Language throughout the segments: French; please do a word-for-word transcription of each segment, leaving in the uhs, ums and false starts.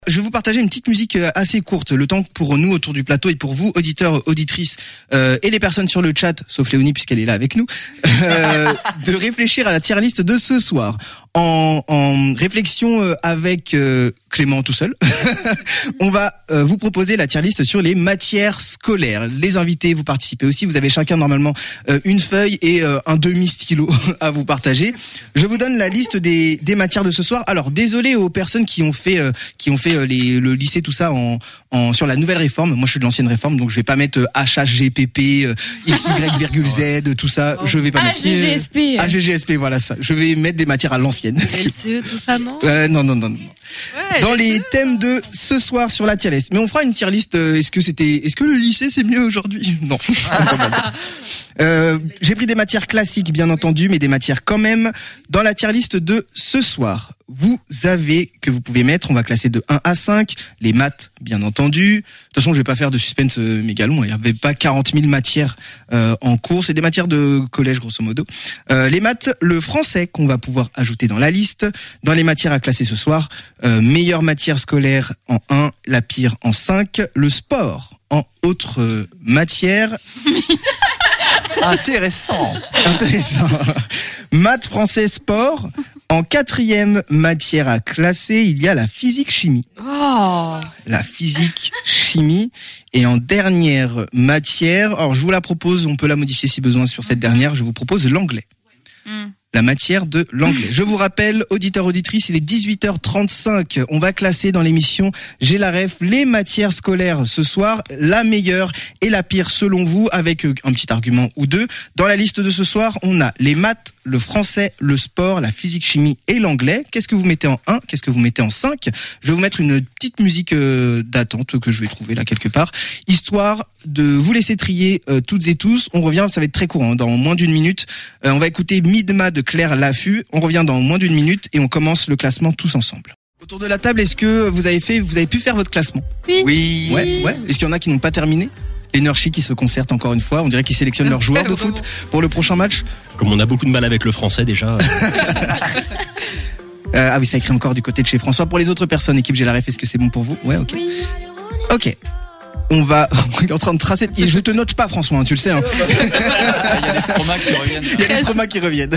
Je vais vous partager une petite musique assez courte, le temps pour nous autour du plateau et pour vous, auditeurs, auditrices euh, et les personnes sur le chat, sauf Léonie puisqu'elle est là avec nous, euh, de réfléchir à la tier list de ce soir. En, en réflexion avec euh, Clément tout seul, on va euh, vous proposer la tier list sur les matières scolaires. Les invités, vous participez aussi, vous avez chacun normalement euh, une feuille et euh, un demi-stylo à vous partager. Je vous donne la liste des, des matières de ce soir. Alors désolé aux personnes qui ont fait euh, qui ont fait euh, les, le lycée tout ça en, en sur la nouvelle réforme. Moi je suis de l'ancienne réforme, donc je vais pas mettre euh, H H G P P, euh, X Y virgule Z, tout ça. Je vais pas mettre A G G S P. A G G S P, voilà ça. Je vais mettre des matières à l'ancienne. L C E, tout ça, non euh, Non, non, non. non. Ouais, dans les thèmes de ce soir sur la tier list. Mais on fera une tier list. Euh, est-ce que c'était, est-ce que le lycée c'est mieux aujourd'hui? Non. euh, j'ai pris des matières classiques, bien entendu, mais des matières quand même. Dans la tier list de ce soir, vous avez, que vous pouvez mettre, on va classer de un à cinq, les maths, bien entendu. De toute façon, je vais pas faire de suspense euh, méga long. Il y avait pas quarante mille matières euh, en cours. C'est des matières de collège, grosso modo. Euh, les maths, le français qu'on va pouvoir ajouter dans la liste. Dans les matières à classer ce soir, euh, meilleure matière scolaire en un, la pire en cinq, le sport en autre euh, matière. Intéressant. Intéressant. Maths, français, sport. En quatrième matière à classer, il y a la physique-chimie. Oh. La physique-chimie. Et en dernière matière, alors je vous la propose, on peut la modifier si besoin sur cette dernière, je vous propose l'anglais. Mm. La matière de l'anglais. Je vous rappelle, auditeurs, auditrices, il est dix-huit heures trente-cinq. On va classer dans l'émission J'ai la ref les matières scolaires ce soir, la meilleure et la pire selon vous, avec un petit argument ou deux. Dans la liste de ce soir, on a les maths, le français, le sport, la physique, chimie et l'anglais. Qu'est-ce que vous mettez en un? Qu'est-ce que vous mettez en cinq? Je vais vous mettre une petite musique euh, d'attente que je vais trouver là quelque part, histoire de vous laisser trier euh, toutes et tous. On revient, ça va être très court, hein, dans moins d'une minute. Euh, on va écouter Midma de Claire Laffut. On revient dans moins d'une minute et on commence le classement tous ensemble. Autour de la table, est-ce que vous avez fait, vous avez pu faire votre classement? Oui. Oui. Ouais, ouais. Est-ce qu'il y en a qui n'ont pas terminé? L'Energy qui se concerte encore une fois. On dirait qu'ils sélectionnent leurs joueurs de foot pour le prochain match. Comme on a beaucoup de mal avec le français déjà. euh, ah oui, ça écrit encore du côté de chez François. Pour les autres personnes, équipe J'ai la ref, est-ce que c'est bon pour vous? Ouais, ok. Oui. Ok. On va, on est en train de tracer. Je te note pas, François, hein, tu le sais. Hein. Il y a des traumas qui reviennent. Il y a des traumas qui reviennent.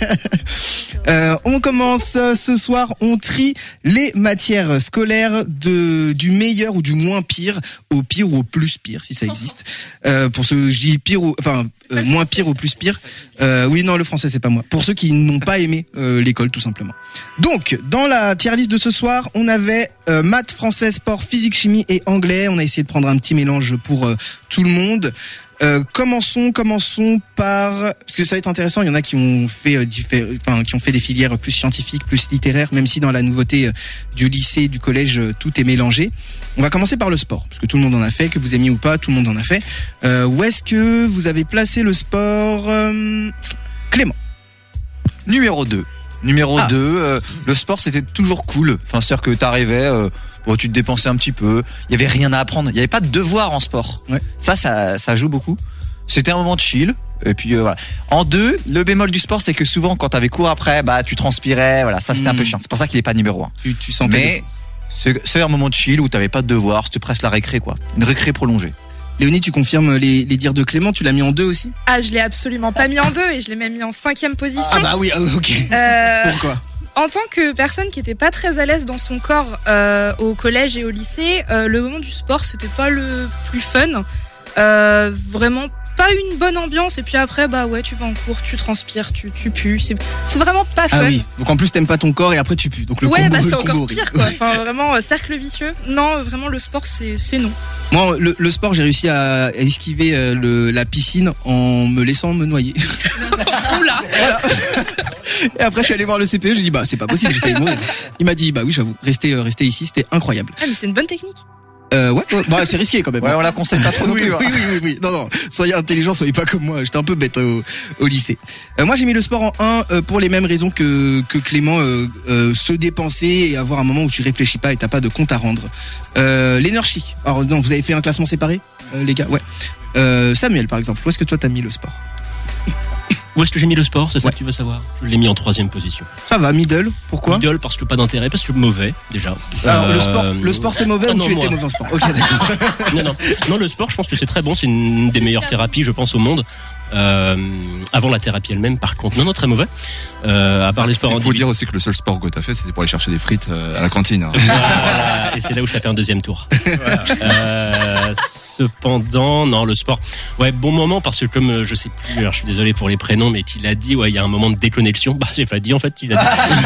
euh, on commence ce soir. On trie les matières scolaires de du meilleur ou du moins pire au pire ou au plus pire, si ça existe. Euh, pour ceux, je dis pire ou enfin euh, moins pire au plus pire. Euh, oui, non, le français c'est pas moi. Pour ceux qui n'ont pas aimé euh, l'école, tout simplement. Donc, dans la tier list de ce soir, on avait euh, maths, français, sport, physique, chimie et anglais. On a essayé de prendre un petit mélange pour euh, tout le monde. Euh, commençons, commençons par, parce que ça va être intéressant. Il y en a qui ont fait, euh, diffé... enfin, qui ont fait des filières plus scientifiques, plus littéraires, même si dans la nouveauté euh, du lycée, du collège, euh, tout est mélangé. On va commencer par le sport, parce que tout le monde en a fait, que vous aimiez ou pas, tout le monde en a fait. Euh, où est-ce que vous avez placé le sport, euh... Clément? Numéro deux. Numéro ah. deux, euh, le sport c'était toujours cool. Enfin, c'est-à-dire que t'arrivais, euh, bon, tu te dépensais un petit peu. Il y avait rien à apprendre. Il y avait pas de devoir en sport. Ouais. Ça, ça, ça joue beaucoup. C'était un moment de chill. Et puis euh, voilà. En deux, le bémol du sport, c'est que souvent quand t'avais cours après, bah tu transpirais. Voilà, ça c'était mmh. un peu chiant. C'est pour ça qu'il est pas numéro un. Tu, tu sentais. Mais c'est, c'est un moment de chill où t'avais pas de devoir. C'était presque la récré, quoi. Une récré prolongée. Léonie, tu confirmes les, les dires de Clément? Tu l'as mis en deux aussi? Ah, je l'ai absolument pas mis en deux et je l'ai même mis en cinquième position. Ah bah oui, ok. Euh, Pourquoi? En tant que personne qui était pas très à l'aise dans son corps euh, au collège et au lycée, euh, le moment du sport c'était pas le plus fun. Euh, vraiment pas une bonne ambiance et puis après bah ouais tu vas en cours, tu transpires, tu, tu pues, c'est, c'est vraiment pas fun. Ah oui, donc en plus t'aimes pas ton corps et après tu pues. Donc le ouais combo, bah c'est le encore combo pire quoi, enfin vraiment euh, cercle vicieux. Non vraiment le sport c'est, c'est non. Moi le, le sport j'ai réussi à, à esquiver euh, le, la piscine en me laissant me noyer. Oula. Voilà. Et après je suis allé voir le C P E, j'ai dit bah c'est pas possible, j'ai failli mourir. Il m'a dit bah oui j'avoue, rester, euh, rester ici c'était incroyable. Ah mais c'est une bonne technique. Euh, ouais, ouais, bah c'est risqué quand même. Ouais, on la conseille pas trop non oui, plus. Oui, oui, oui, oui. Non, non. Soyez intelligents, soyez pas comme moi. J'étais un peu bête au, au lycée. Euh, moi, j'ai mis le sport en un euh, pour les mêmes raisons que que Clément. Euh, euh, se dépenser et avoir un moment où tu réfléchis pas et t'as pas de compte à rendre. Euh, L'énergie. Alors non, vous avez fait un classement séparé, euh, les gars. Ouais. Euh, Samuel, par exemple. Où est-ce que toi t'as mis le sport? Où est-ce que j'ai mis le sport? C'est ça que tu veux savoir? Je l'ai mis en troisième position. Ça va, middle. Pourquoi? Middle parce que pas d'intérêt, parce que mauvais déjà. Alors, Euh, le sport, le sport c'est mauvais ah ou non, tu étais moi. mauvais en sport? Ok, d'accord. Non, non, non, le sport, je pense que c'est très bon. C'est une des meilleures thérapies, je pense, au monde. Euh, avant la thérapie elle-même, par contre, non, non, très mauvais. Euh, à part les sports Il faut individuels. dire aussi que le seul sport que t'as fait, c'était pour aller chercher des frites euh, à la cantine. hein. Voilà, et c'est là où je tapais un deuxième tour. Euh, cependant, non, le sport. Ouais, bon moment parce que comme euh, je sais plus, alors je suis désolé pour les prénoms, mais qu'il a dit, ouais, il y a un moment de déconnexion. Bah, j'ai pas dit en fait, il a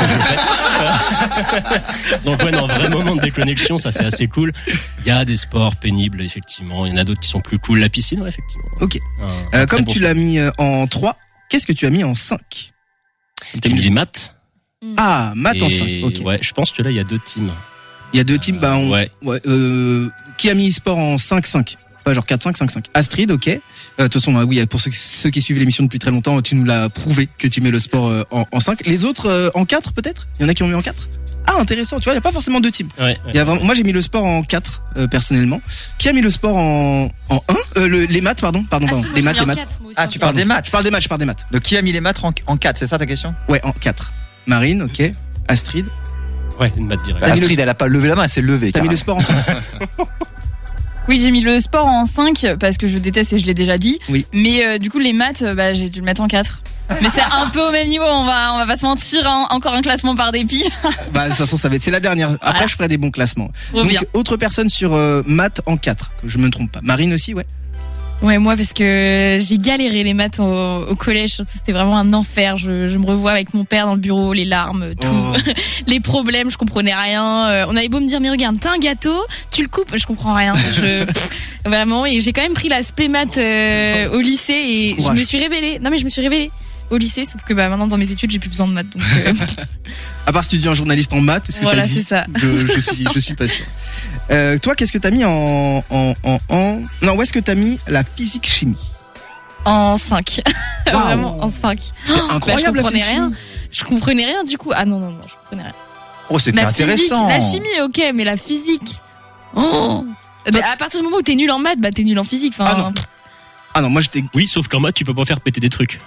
dit. Donc ouais, non, vrai moment de déconnexion, ça c'est assez cool. Il y a des sports pénibles, effectivement. Il y en a d'autres qui sont plus cool. La piscine, ouais, effectivement. Ok. Un- un Euh, très comme bon tu l'as mis euh, en trois, qu'est-ce que tu as mis en cinq? J'ai mis des maths. Ah, maths en Et cinq. Ok. ouais, je pense que là il y a deux teams. Il y a deux teams. Bah, on- Ouais. ouais, euh, qui a mis sport en cinq cinq? Pas genre quatre cinq, cinq cinq. Astrid, ok. Euh, De toute façon, euh, oui, pour ceux, ceux qui suivent l'émission depuis très longtemps, tu nous l'as prouvé que tu mets le sport euh, en, en cinq. Les autres euh, en quatre peut-être? Il y en a qui ont mis en quatre? Ah, intéressant. Tu vois, il n'y a pas forcément deux teams. Ouais, ouais. Il y a vraiment, moi j'ai mis le sport en quatre euh, personnellement. Qui a mis le sport en en un? euh, le, Les maths, pardon, pardon, Ah, pardon. si, moi, les j'ai maths, mis les en maths. quatre, moi aussi, Ah, en tu quatre. parles des maths. Je parle des maths, je parle des maths. Donc qui a mis les maths en, en quatre, c'est ça ta question? Ouais, en quatre. Marine, ok. Astrid. Ouais, une maths directe. T'as mis Astrid, le- elle a pas levé la main, elle s'est levée. T'as mis carrément. le sport en cinq? Oui, j'ai mis le sport en cinq parce que je déteste et je l'ai déjà dit. Oui. Mais euh, du coup, les maths, euh, bah, j'ai dû le mettre en quatre. Mais c'est un peu au même niveau, on va, on va pas se mentir, hein. Encore un classement par dépit. Bah, de toute façon, ça va être, c'est la dernière. Après, Voilà. je ferai des bons classements. Trop Donc, bien. autre personne sur euh, maths en quatre, que je me trompe pas. Marine aussi, ouais. Ouais, moi, parce que j'ai galéré les maths au, au collège. Surtout, c'était vraiment un enfer. Je, je me revois avec mon père dans le bureau, les larmes, tout. Oh. Les problèmes, je comprenais rien. Euh, on avait beau me dire, mais regarde, t'as un gâteau, tu le coupes, je comprends rien. Je, vraiment, et j'ai quand même pris la spé maths euh, au lycée et Courage. je me suis révélée. Non, mais je me suis révélée au lycée, sauf que bah, maintenant, dans mes études, j'ai plus besoin de maths. Donc, euh, À part si tu dis un journaliste en maths, est-ce que Voilà, ça existe? c'est ça. Je, je suis, je suis pas sûr. Euh, toi, qu'est-ce que t'as mis en, en, en, en, non, où est-ce que t'as mis la physique chimie? en cinq. Waouh. Vraiment, en cinq. C'était Oh, bah, incroyable. je la comprenais physique rien. chimie. Je comprenais rien du coup. Ah non, non, non, je comprenais rien. Oh, c'était La physique, intéressant. la chimie, ok, mais la physique. Oh. Mais à partir du moment où t'es nul en maths, bah t'es nul en physique. Enfin, Ah non. Ah non, moi j'étais Oui, sauf qu'en maths, tu peux pas faire péter des trucs.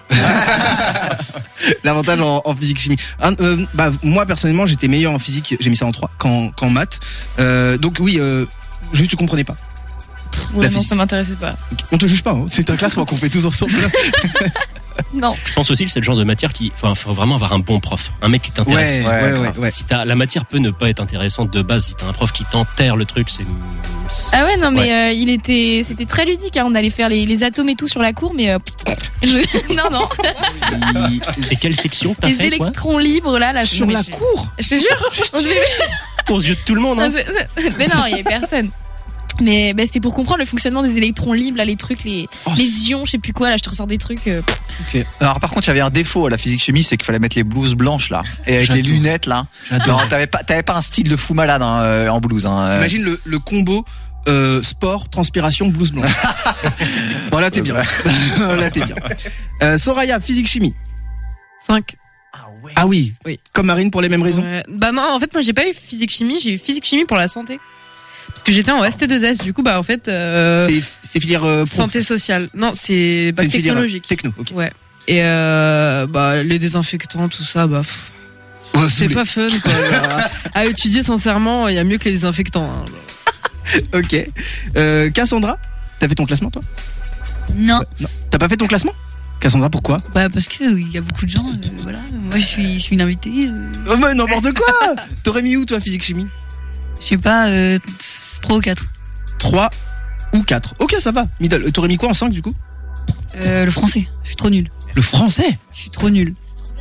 l'avantage en, en physique chimie. Ah, euh, bah, moi personnellement, j'étais meilleur en physique, j'ai mis ça en trois qu'en, qu'en maths. Euh, donc oui, euh, juste tu comprenais pas. ouais, la non, physique. ça m'intéressait pas. On te juge pas, hein. C'est un classement qu'on fait tous ensemble. Non. Je pense aussi que c'est le genre de matière qui, enfin, faut vraiment avoir un bon prof, un mec qui t'intéresse. Ouais, Ouais, ouais, grave. ouais, ouais. Si t'as, la matière peut ne pas être intéressante de base, si t'as un prof qui t'enterre le truc, c'est. Ah ouais, non, mais Ouais. euh, il était, c'était très ludique. Hein. On allait faire les, les atomes et tout sur la cour, mais euh, je, non, non, C'est quelle section que t'as les fait, quoi électrons libres là, là. Sur non, mais la je- cour. Je te jure. On devait- Aux yeux de tout le monde, hein. Non, c'est- c'est- mais non, il y avait personne. Mais bah, c'était pour comprendre le fonctionnement des électrons libres, là, les trucs, les, Oh, les ions, je sais plus quoi. Là, je te ressors des trucs. euh, Alors par contre, il y avait un défaut à la physique chimie, c'est qu'il fallait mettre les blouses blanches là, et avec les J'adore. lunettes là. J'adore. Non, t'avais pas, t'avais pas un style de fou malade hein, euh, en blouse. Hein. euh. T'imagines le, le combo euh, sport, transpiration, blouse blanche. Bon là t'es bien. Là t'es bien. Euh, Soraya, physique chimie. cinq. Ah oui. Oui. Comme Marine pour les mêmes raisons. Ouais. Bah non, en fait, moi j'ai pas eu physique chimie, j'ai eu physique chimie pour la santé. Parce que j'étais en S T deux S, du coup, bah en fait, euh, C'est, c'est filière euh, pro. santé sociale. Non, c'est bac C'est une filière technologique. techno. Ok. Ouais. Et euh, bah les désinfectants, tout ça, bah pff, Ouais, c'est saoulé. pas fun quoi. Genre, à étudier sincèrement, il y a mieux que les désinfectants. Hein. Ok. Euh, Cassandra, t'as fait ton classement toi? Non. Non. T'as pas fait ton classement? Cassandra, pourquoi? Bah, parce que euh, il y a beaucoup de gens, euh, voilà. Moi, je suis, je suis une invitée. euh, Oh mais n'importe quoi. T'aurais mis où toi physique chimie? je sais pas, euh, trois ou quatre. trois ou quatre. Ok, ça va. Middle. Euh, T'aurais mis quoi en cinq du coup? Euh, le français, je suis trop nul. Le français. Je suis trop nul.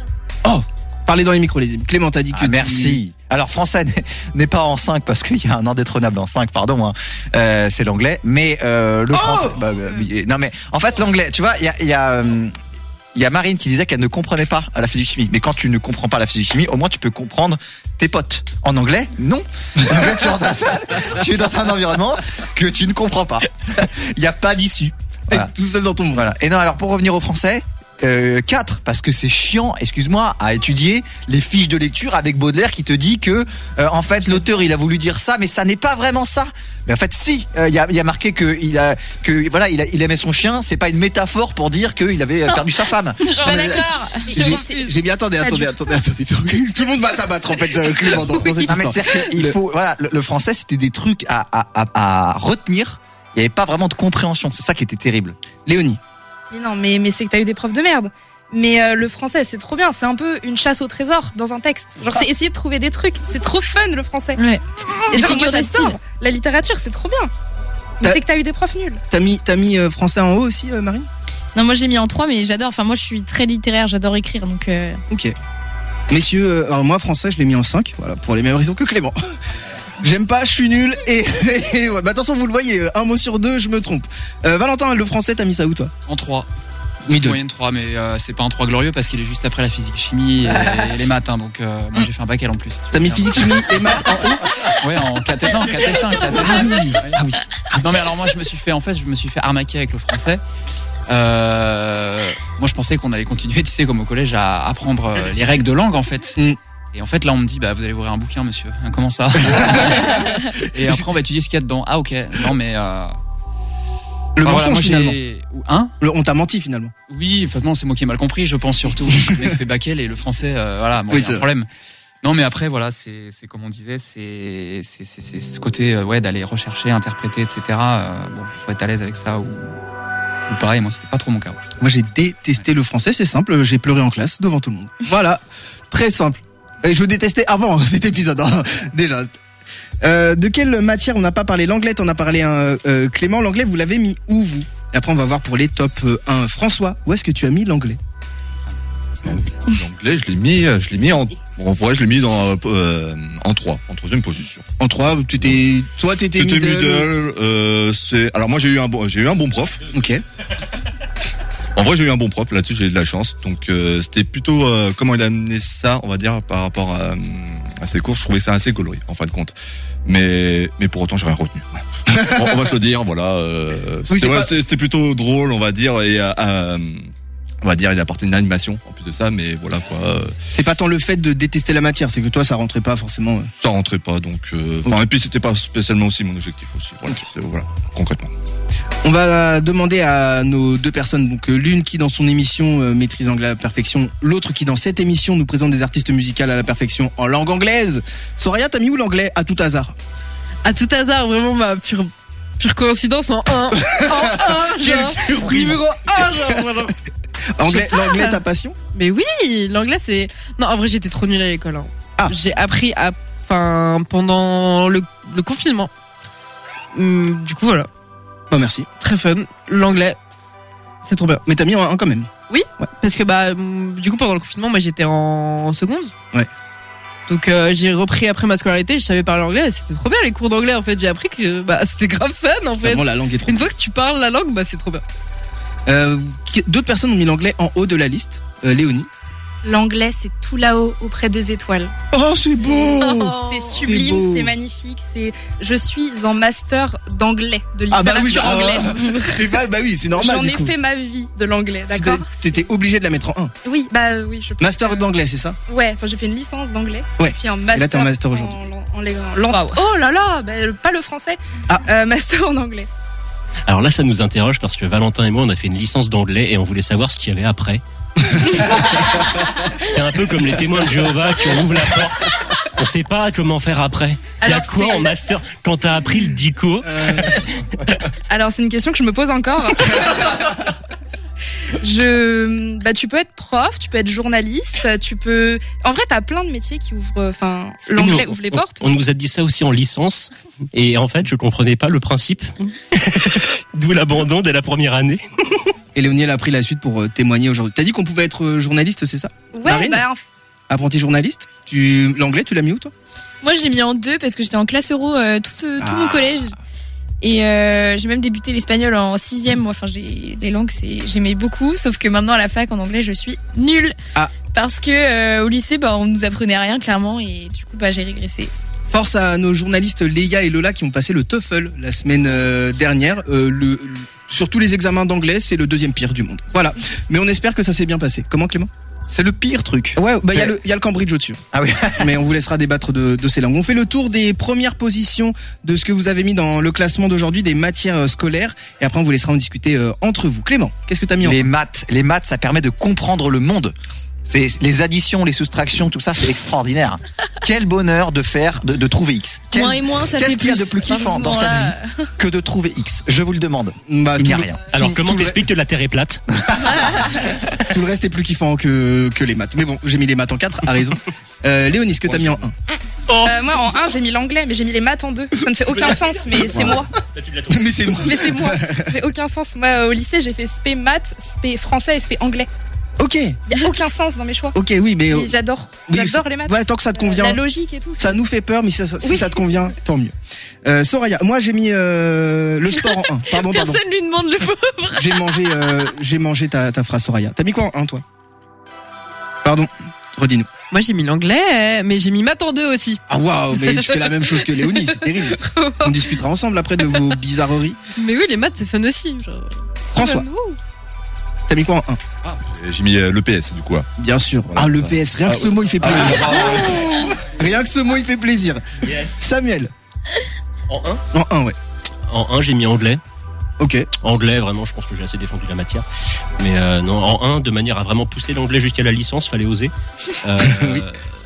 Oh, parlez dans les micros les amis. Clément t'a dit que Ah, tu- merci. Alors français n'est- n'est pas en cinq parce qu'il y a un indétrônable en cinq, pardon. Hein. Euh, c'est l'anglais, mais euh, le Oh français. Bah, bah, oui, non mais en fait l'anglais, tu vois, il y a, il y a euh, il y a Marine qui disait qu'elle ne comprenait pas à la physique chimie. Mais quand tu ne comprends pas la physique chimie, au moins tu peux comprendre tes potes. En anglais, non. En anglais, tu, es dans un, tu es dans un environnement que tu ne comprends pas. Il n'y a pas d'issue. T'es Voilà. tout seul dans ton monde. Voilà. Et non, alors pour revenir au français, euh, quatre parce que c'est chiant, excuse-moi, à étudier les fiches de lecture avec Baudelaire qui te dit que euh, en fait l'auteur il a voulu dire ça, mais ça n'est pas vraiment ça. Mais en fait, si, il euh, y, a, y a marqué que il a que voilà, il, a, il aimait son chien. C'est pas une métaphore pour dire qu'il avait euh, perdu sa femme. Je suis pas d'accord. J'ai, j'ai bien attendez, attendez, attendez, attendez, attendez. Tout le monde va t'abattre en fait, euh, Clément, dans, dans cette non, mais histoire. c'est il faut voilà, le, le français c'était des trucs à, à, à, à retenir. Il y avait pas vraiment de compréhension. C'est ça qui était terrible. Léonie. Mais non, mais, mais c'est que t'as eu des profs de merde. Mais euh, le français, c'est trop bien. C'est un peu une chasse au trésor dans un texte. Genre, c'est essayer de trouver des trucs. C'est trop fun, le français. Ouais. Et genre, figures moi, de j'adore. style. La littérature, c'est trop bien. Mais T'as- c'est que t'as eu des profs nuls. T'as mis, t'as mis euh, français en haut aussi, euh, Marine? Non, moi je l'ai mis en trois, mais j'adore. Enfin, moi je suis très littéraire, j'adore écrire, donc. Euh... Ok. Messieurs, euh, alors moi français, je l'ai mis en cinq, voilà, pour les mêmes raisons que Clément. J'aime pas, je suis nul et, et ouais. Bah, attention, vous le voyez, un mot sur deux, je me trompe. Euh, Valentin, le français, t'as mis ça où toi? En trois. Oui, deux. Moyenne trois, mais euh, c'est pas un trois glorieux parce qu'il est juste après la physique chimie et, et les maths. Hein, donc euh, moi j'ai fait un bac L en plus. T'as mis physique, chimie et maths en haut? Ouais, en quatre T, non, quatre T cinq. quatre T cinq. Ah oui, ah oui. Non mais alors moi je me suis fait, en fait, je me suis fait arnaquer avec le français. Euh, moi je pensais qu'on allait continuer, tu sais, comme au collège, à apprendre euh, les règles de langue en fait. Mm. Et en fait là on me dit bah vous allez ouvrir un bouquin monsieur. Hein, comment ça? Et après on va étudier ce qu'il y a dedans. Ah ok. Non mais euh... Le enfin, voilà, mensonge moi, finalement. j'ai- Hein? Le- on t'a menti finalement. Oui, enfin non, c'est moi qui ai mal compris, je pense surtout. Le mec fait bac L et le français, euh, voilà, bon, Oui, il y a c'est un vrai. problème. Non, mais après, voilà, c'est, c'est comme on disait, c'est, c'est, c'est, c'est ce côté, euh, ouais, d'aller rechercher, interpréter, et cetera. Euh, bon, il faut être à l'aise avec ça ou, ou pareil. Moi, c'était pas trop mon cas. Moi j'ai détesté le français, c'est simple, j'ai pleuré en classe devant tout le monde. Voilà, très simple. Et je détestais avant cet épisode, hein, déjà. Euh, de quelle matière on n'a pas parlé? L'anglais, t'en as parlé, hein, euh, Clément. L'anglais, vous l'avez mis où vous? Et après on va voir pour les top un. François, où est-ce que tu as mis l'anglais? L'anglais, je l'ai mis, je l'ai mis en, en vrai, je l'ai mis dans, euh, en trois, en troisième position. En trois, tu t'es, toi t'étais C'était middle. middle, euh, c'est, alors moi j'ai eu un bon, j'ai eu un bon prof. Ok. En vrai, j'ai eu un bon prof, là-dessus j'ai eu de la chance. Donc euh, c'était plutôt euh, comment il a amené ça, on va dire, par rapport à, à ses cours. Je trouvais ça assez coloré, en fin de compte. Mais mais pour autant, j'ai rien retenu. on, on va se le dire, voilà. Euh, Oui, c'était, c'est ouais, pas- c'était- c'était plutôt drôle, on va dire, et euh, euh, on va dire, il a apporté une animation en plus de ça, mais voilà quoi. euh, C'est pas tant le fait de détester la matière, c'est que toi ça rentrait pas forcément. euh. Ça rentrait pas, donc. Euh, enfin, Ok. et puis c'était pas spécialement aussi mon objectif aussi. Voilà, c'est- voilà, concrètement. On va demander à nos deux personnes, donc euh, l'une qui dans son émission euh, maîtrise l'anglais à la perfection, l'autre qui dans cette émission nous présente des artistes musicales à la perfection en langue anglaise. Soraya, t'as mis où l'anglais à tout hasard? À tout hasard, vraiment, ma pure, pure coïncidence en un. En un, Quelle genre. surprise. Numéro un, genre, voilà. Anglais, Je sais pas. l'anglais ta passion? Mais oui, l'anglais c'est. Non, en vrai, j'étais trop nulle à l'école. Hein. Ah. J'ai appris à. Enfin, pendant le, le confinement. Hum, du coup, voilà. Oh merci. Très fun. L'anglais, c'est trop bien. Mais t'as mis un, un quand même. Parce que, bah, hum, du coup, pendant le confinement, moi j'étais en seconde. Ouais. Donc, euh, j'ai repris après ma scolarité, je savais parler anglais. Et c'était trop bien les cours d'anglais en fait. J'ai appris que bah, c'était grave fun en fait. Vraiment la langue est trop. Une fois que tu parles la langue, bah, c'est trop bien. Euh, qui- d'autres personnes ont mis l'anglais en haut de la liste. Euh, Léonie. L'anglais, c'est tout là-haut, auprès des étoiles. Oh c'est beau. C'est beau. sublime, c'est magnifique. C'est, je suis en master d'anglais, de Ah bah oui, littérature bah, anglaise. C'est pas, bah oui, c'est normal. J'en du ai coup. fait ma vie de l'anglais, d'accord. C'était- T'étais obligé de la mettre en un. Oui, bah euh, oui, je pense Master que- d'anglais, c'est ça? Ouais, enfin j'ai fait une licence d'anglais. Ouais. Puis un master. là, t'es en master aujourd'hui. En, en, en- en- oh là là, bah, pas le français. Ah. Euh, master en anglais. Alors là, ça nous interroge parce que Valentin et moi, on a fait une licence d'anglais et on voulait savoir ce qu'il y avait après. C'était un peu comme les témoins de Jéhovah qui on ouvre la porte. On sait pas comment faire après. Il y a Alors, quoi c'est- en master quand t'as appris le dico? Alors c'est une question que je me pose encore. Je, bah tu peux être prof, tu peux être journaliste, tu peux. En vrai, t'as plein de métiers qui ouvrent, enfin l'anglais Nous, ouvre les on- portes. On nous a dit ça aussi en licence et en fait, je comprenais pas le principe. D'où l'abandon dès la première année. Et Léonie, elle a pris la suite pour euh, témoigner aujourd'hui. T'as dit qu'on pouvait être euh, journaliste, c'est ça? Ouais, Marine bah Apprenti journaliste? Tu, l'anglais, tu l'as mis où, toi? Moi, je l'ai mis en deux parce que j'étais en classe euro euh, tout, euh, tout Ah. mon collège. Et euh, j'ai même débuté l'espagnol en sixième. Moi, enfin, j'ai les langues, c'est j'aimais beaucoup. Sauf que maintenant à la fac en anglais, je suis nulle. Ah. Parce que euh, au lycée, bah, on nous apprenait rien clairement, et du coup, bah, j'ai régressé. Force à nos journalistes Léa et Lola qui ont passé le TOEFL la semaine euh, dernière. Euh, le, le- sur tous les examens d'anglais, c'est le deuxième pire du monde. Voilà. Mais on espère que ça s'est bien passé. Comment, Clément? C'est le pire truc. Ouais, bah il y a C'est- le il y a le Cambridge au-dessus. Ah oui. Mais on vous laissera débattre de, de ces langues. On fait le tour des premières positions de ce que vous avez mis dans le classement d'aujourd'hui des matières euh, scolaires et après on vous laissera en discuter euh, entre vous. Clément, qu'est-ce que t'as mis en Les maths, les maths, ça permet de comprendre le monde. C'est les additions, les soustractions, tout ça, c'est extraordinaire. Quel bonheur de faire, de, de trouver X. Quel- Moins et moins, ça fait Qu'est-ce qu'il y a plus. de plus kiffant Enfin, dans cette voilà. vie que de trouver X? Je vous le demande. Bah, Il tout n'y a le- rien. Alors tout- comment tout le- t'expliques que la Terre est plate? Tout le reste est plus kiffant que, que les maths. Mais bon, j'ai mis les maths en quatre, a raison. Euh, Léonie, ce que t'as mis en un? Euh, moi, en un, j'ai mis l'anglais, mais j'ai mis les maths en deux. Ça ne fait aucun sens, mais c'est moi. Mais c'est moi. Mais c'est moi. Ça fait aucun sens. Moi, au lycée, j'ai fait spé maths, spé français et spé anglais. Ok, Il y a aucun sens dans mes choix. ok, oui, mais euh, Et j'adore. oui, J'adore c'est- les maths. ouais, tant que ça te La convient. logique et tout. Ça nous fait peur, mais ça- ça- si Oui. ça te convient, tant mieux. Euh, Soraya, moi j'ai mis euh, le sport en un. Pardon, pardon. Personne lui demande le pauvre. J'ai mangé, euh, j'ai mangé ta, ta phrase, Soraya. T'as mis quoi en un, toi? Pardon, redis-nous. Moi, j'ai mis l'anglais, mais j'ai mis maths en deux aussi. Ah waouh, mais tu fais la même chose que Léonie, c'est terrible. On discutera ensemble après de vos bizarreries. Mais oui, les maths, c'est fun aussi. Genre. François, t'as mis quoi en un? J'ai mis euh, l'E P S du coup. hein. Bien sûr. Voilà, Ah, le ça. P S, rien que Ah ce ouais. mot, il fait Ah, plaisir. c'est- Rien que ce mot, il fait plaisir. Samuel, En un en un, ouais. En un, j'ai mis anglais. Ok. Anglais, vraiment, je pense que j'ai assez défendu la matière. Mais euh, non, en un, de manière à vraiment pousser l'anglais jusqu'à la licence, fallait oser. Euh, Oui.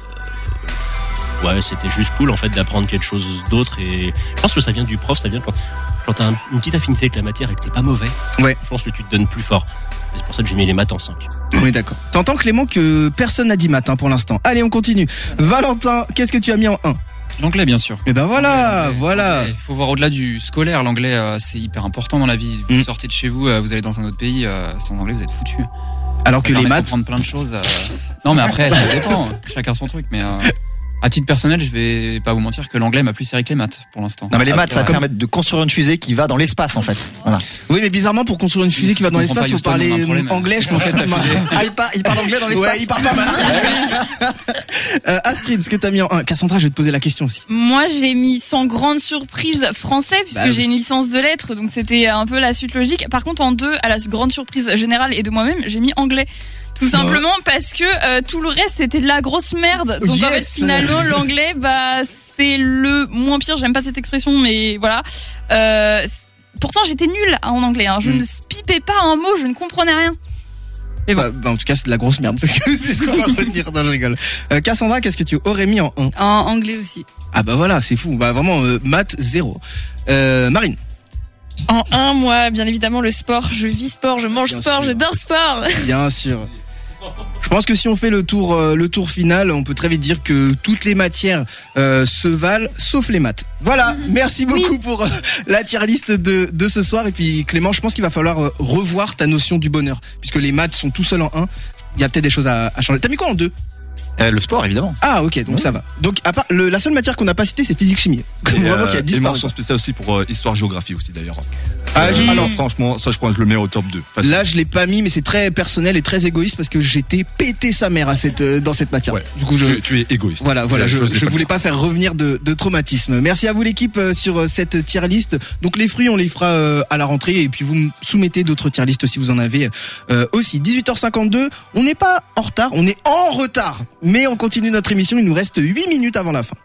Ouais, c'était juste cool en fait d'apprendre quelque chose d'autre et je pense que ça vient du prof, ça vient quand, quand t'as un- une petite affinité avec la matière et que t'es pas mauvais. Ouais. Je pense que tu te donnes plus fort. Et c'est pour ça que j'ai mis les maths en cinq. On est d'accord. T'entends, Clément, que personne n'a dit maths hein, pour l'instant. Allez, on continue. Valentin, qu'est-ce que tu as mis en un? L'anglais, bien sûr. Eh ben voilà, L'anglais, voilà. l'anglais. Il faut voir au-delà du scolaire. L'anglais, euh, c'est hyper important dans la vie. Vous Mm. sortez de chez vous, euh, vous allez dans un autre pays, euh, sans anglais, vous êtes foutu. Alors Ça que les permet de maths, comprendre plein de choses. euh. Non, mais après, ça dépend. Chacun son truc. Mais euh, à titre personnel, je vais pas vous mentir que l'anglais m'a plus serré que les maths pour l'instant. Non mais les maths, ça Ouais. permet de construire une fusée qui va dans l'espace en fait. Voilà. oui, mais bizarrement, pour construire une fusée Si qui va tu dans comprends l'espace, pas faut Houston, on a parler un problème. anglais, je pense. Ouais, la fusée. Ah, il parle, il parle anglais dans l'espace. Ouais, il parle pas mal. euh, Astrid, ce que t'as mis en un? Cassandra, je vais te poser la question aussi. Moi, j'ai mis sans grande surprise français, puisque Bah oui. j'ai une licence de lettres, donc c'était un peu la suite logique. Par contre, en deux, à la grande surprise générale et de moi-même, j'ai mis anglais. Tout simplement parce que euh, tout le reste, c'était de la grosse merde. Donc en fait, Yes. finalement, l'anglais, bah, c'est le moins pire. J'aime pas cette expression, mais voilà. Euh, pourtant, j'étais nulle en anglais. Hein. Je Mm. ne pipais pas un mot, je ne comprenais rien. Mais bon. Bah, bah, en tout cas, c'est de la grosse merde. c'est ce qu'on va retenir. Non, je rigole. Euh, Cassandra, qu'est-ce que tu aurais mis en un? En anglais aussi. Ah bah voilà, c'est fou. Bah vraiment, euh, maths, zéro. Euh, Marine. En un, moi, bien évidemment, le sport. Je vis sport, je mange Bien sport, sûr. je dors sport. Bien sûr. Je pense que si on fait le tour, euh, le tour final, on peut très vite dire que toutes les matières euh, se valent, sauf les maths. Voilà. Merci beaucoup pour euh, la tier list de, de ce soir. Et puis Clément, je pense qu'il va falloir euh, revoir ta notion du bonheur, puisque les maths sont tout seuls en un. Il y a peut-être des choses à, à changer. T'as mis quoi en deux? Euh, le sport évidemment. Ah ok, donc Ouais. ça va. Donc à part le, la seule matière qu'on n'a pas citée, c'est physique chimie. Et, Vraiment euh, qui a et disparu. mention spéciale aussi pour euh, histoire géographie aussi d'ailleurs. Ah, Euh, j'ai- alors franchement, ça je crois que je le mets au top deux. Facile. Là, je l'ai pas mis, mais c'est très personnel et très égoïste parce que j'étais pété sa mère à cette euh, dans cette matière. Ouais. Du coup, je tu, tu es égoïste. voilà, voilà, La je, chose n'est je pas voulais le pas faire revenir de, de traumatisme. Merci à vous l'équipe euh, sur euh, cette tier list. Donc les fruits, on les fera euh, à la rentrée et puis vous me soumettez d'autres tier listes si vous en avez euh, aussi. dix-huit heures cinquante-deux, on n'est pas en retard, on est en retard, mais on continue notre émission. Il nous reste huit minutes avant la fin.